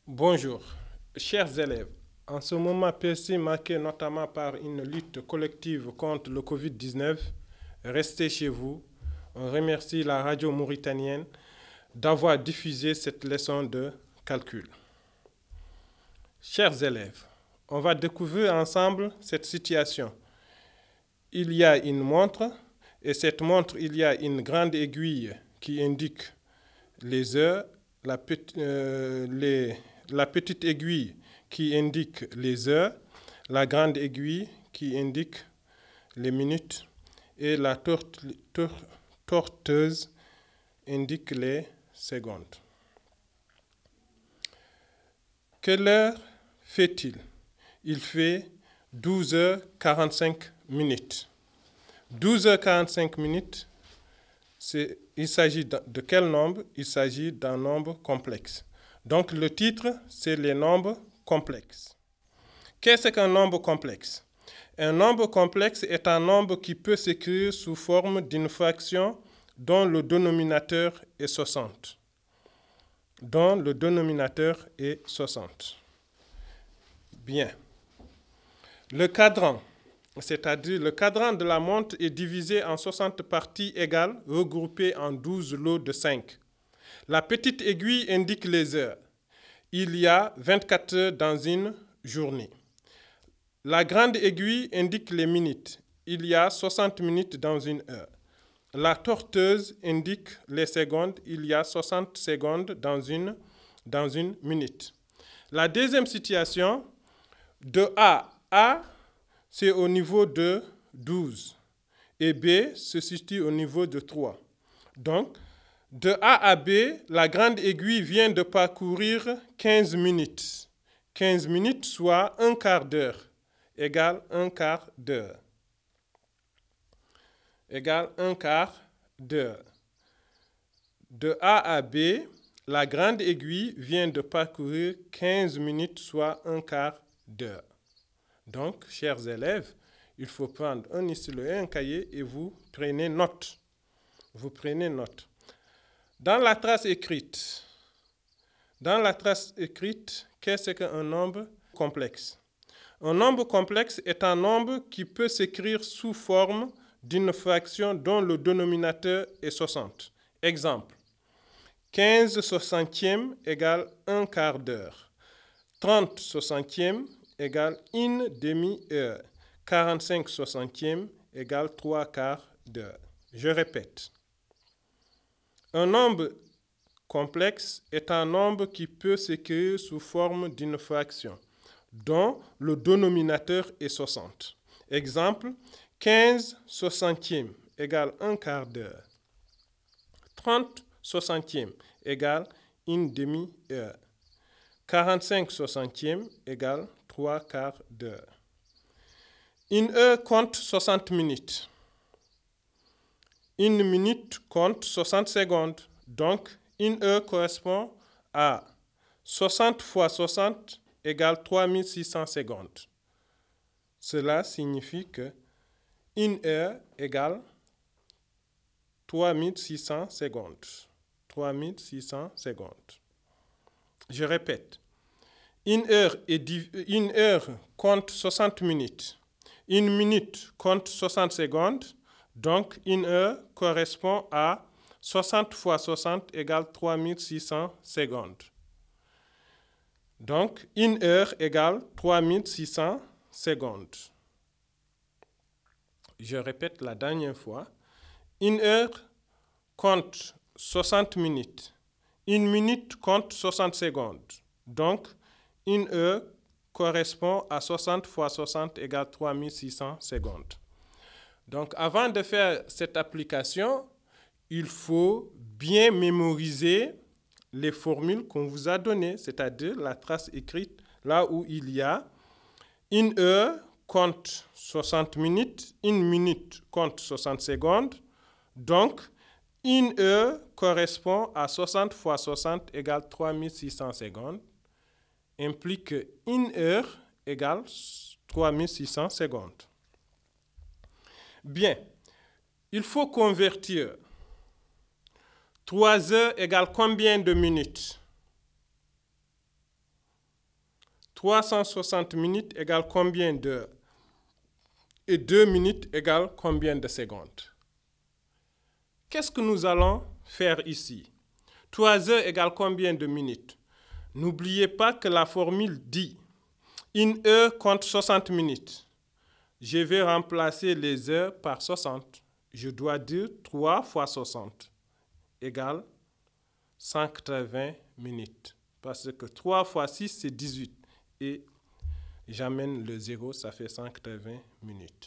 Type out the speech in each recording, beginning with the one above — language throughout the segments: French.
Bonjour, chers élèves. En ce moment précis marqué notamment par une lutte collective contre le Covid-19, restez chez vous. On remercie la radio mauritanienne d'avoir diffusé cette leçon de calcul. Chers élèves, on va découvrir ensemble cette situation. Il y a une montre et cette montre, il y a une grande aiguille qui indique les heures, la petite aiguille qui indique les heures, la grande aiguille qui indique les minutes et la torteuse indique les secondes. Quelle heure fait-il? Il fait 12h45 minutes. 12h45 minutes, il s'agit de quel nombre? Il s'agit d'un nombre complexe. Donc le titre, c'est les nombres complexes. Qu'est-ce qu'un nombre complexe? Un nombre complexe est un nombre qui peut s'écrire sous forme d'une fraction dont le dénominateur est 60. Dont le dénominateur est 60. Bien. Le cadran, c'est-à-dire le cadran de la montre est divisé en 60 parties égales regroupées en 12 lots de 5. La petite aiguille indique les heures. Il y a 24 heures dans une journée. La grande aiguille indique les minutes. Il y a 60 minutes dans une heure. La torteuse indique les secondes. Il y a 60 secondes dans une minute. La deuxième situation, de A à c'est au niveau de 12 et B se situe au niveau de 3. Donc, de A à B, la grande aiguille vient de parcourir 15 minutes. 15 minutes, soit un quart d'heure, égale un quart d'heure. Égale un quart d'heure. De A à B, la grande aiguille vient de parcourir 15 minutes, soit un quart d'heure. Donc, chers élèves, il faut prendre un stylo et un cahier et vous prenez note. Vous prenez note. Dans la trace écrite, qu'est-ce qu'un nombre complexe? Un nombre complexe est un nombre qui peut s'écrire sous forme d'une fraction dont le dénominateur est 60. Exemple, 15 soixantièmes égale un quart d'heure. 30 soixantièmes égale une demi-heure. 45 soixantièmes égale 3 quarts d'heure. Je répète. Un nombre complexe est un nombre qui peut s'écrire sous forme d'une fraction, dont le dénominateur est 60. Exemple, 15 soixantièmes égale un quart d'heure. 30 soixantièmes égale une demi-heure. 45 soixantièmes égale 3 quarts d'heure. Une heure compte 60 minutes. Une minute compte 60 secondes. Donc, une heure correspond à 60 fois 60 égale 3600 secondes. Cela signifie que une heure égale 3600 secondes. 3600 secondes. Je répète. Une heure compte 60 minutes. Une minute compte 60 secondes. Donc, une heure correspond à 60 fois 60 égale 3600 secondes. Donc, une heure égale 3600 secondes. Je répète la dernière fois. Une heure compte 60 minutes. Une minute compte 60 secondes. Donc, une heure correspond à 60 fois 60 égale 3600 secondes. Donc, avant de faire cette application, il faut bien mémoriser les formules qu'on vous a données, c'est-à-dire la trace écrite, là où il y a une heure compte 60 minutes, une minute compte 60 secondes. Donc, une heure correspond à 60 fois 60 égale 3600 secondes, implique que une heure égale 3600 secondes. Bien, il faut convertir 3 heures égale combien de minutes? 360 minutes égale combien d'heures? Et 2 minutes égale combien de secondes? Qu'est-ce que nous allons faire ici? 3 heures égale combien de minutes? N'oubliez pas que la formule dit 1 heure compte 60 minutes. Je vais remplacer les heures par 60. Je dois dire 3 fois 60 égale 180 minutes. Parce que 3 fois 6, c'est 18. Et j'amène le 0, ça fait 180 minutes.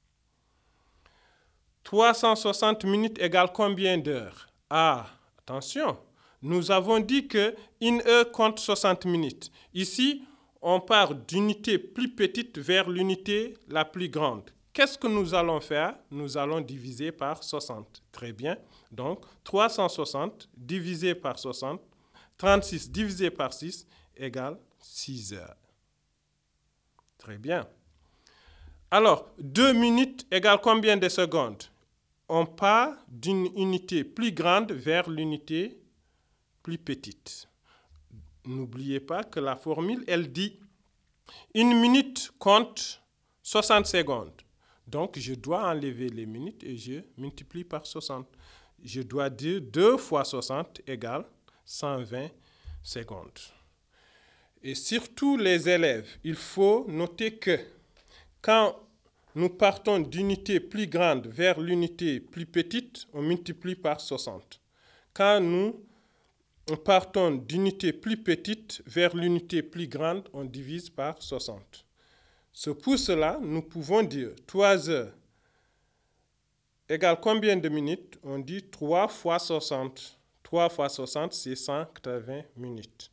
360 minutes égale combien d'heures? Ah, attention, nous avons dit que 1 heure compte 60 minutes. Ici, on part d'unité plus petite vers l'unité la plus grande. Qu'est-ce que nous allons faire? Nous allons diviser par 60. Très bien. Donc, 360 divisé par 60, 36 divisé par 6 égale 6 heures. Très bien. Alors, 2 minutes égale combien de secondes? On part d'une unité plus grande vers l'unité plus petite. N'oubliez pas que la formule, elle dit 1 minute compte 60 secondes. Donc, je dois enlever les minutes et je multiplie par 60. Je dois dire 2 fois 60 égale 120 secondes. Et surtout les élèves, il faut noter que quand nous partons d'unité plus grande vers l'unité plus petite, on multiplie par 60. Quand nous partons d'unité plus petite vers l'unité plus grande, on divise par 60. Pour cela, nous pouvons dire 3 heures égale combien de minutes? On dit 3 fois 60. 3 fois 60, c'est 180 minutes.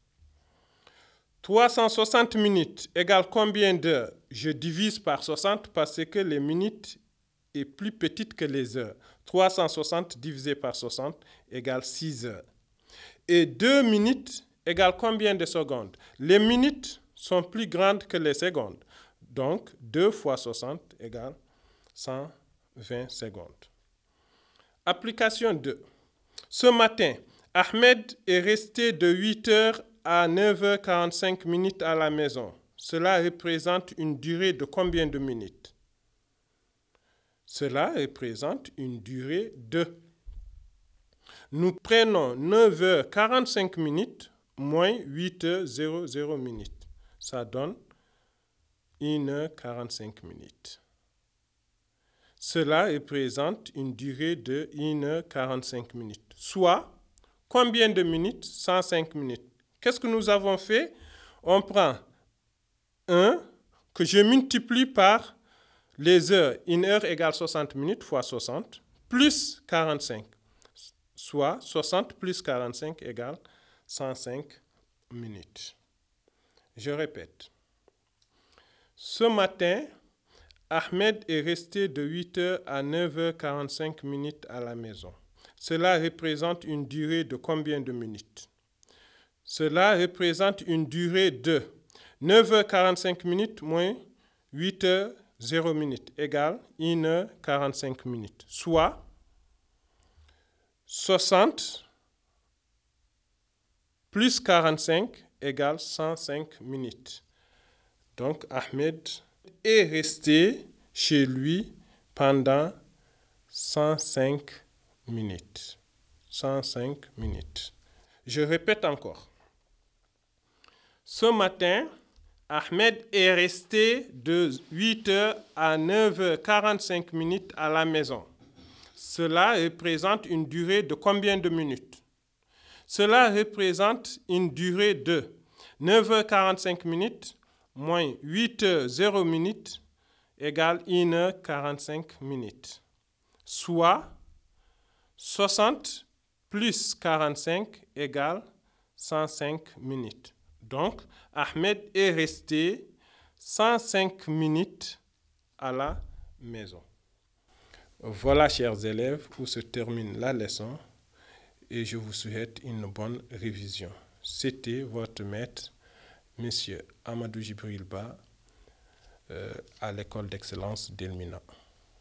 360 minutes égale combien d'heures? Je divise par 60 parce que les minutes est plus petite que les heures. 360 divisé par 60 égale 6 heures. Et 2 minutes égale combien de secondes? Les minutes sont plus grandes que les secondes. Donc, 2 fois 60 égale 120 secondes. Application 2. Ce matin, Ahmed est resté de 8h à 9h45 minutes à la maison. Cela représente une durée de combien de minutes? Cela représente une durée de... Nous prenons 9h45 minutes moins 8h00 minutes. Ça donne 1h45 minutes. Cela représente une durée de 1h45 minutes. Soit, combien de minutes? 105 minutes. Qu'est-ce que nous avons fait? On prend 1 que je multiplie par les heures. 1 heure égale 60 minutes fois 60 plus 45. Soit 60 plus 45 égale 105 minutes. Je répète. Ce matin, Ahmed est resté de 8h à 9h45 minutes à la maison. Cela représente une durée de combien de minutes? Cela représente une durée de 9h45 minutes moins 8h00 minutes égale 1h45 minutes. Soit 60 plus 45 égale 105 minutes. Donc, Ahmed est resté chez lui pendant 105 minutes. 105 minutes. Je répète encore. Ce matin, Ahmed est resté de 8h à 9h45 minutes à la maison. Cela représente une durée de combien de minutes? Cela représente une durée de 9h45 minutes moins 8h00 minutes égale 1h45 minutes. Soit 60 plus 45 égale 105 minutes. Donc, Ahmed est resté 105 minutes à la maison. Voilà, chers élèves, où se termine la leçon et je vous souhaite une bonne révision. C'était votre maître, Monsieur Amadou Djibril Ba, à l'école d'excellence d'Elmina.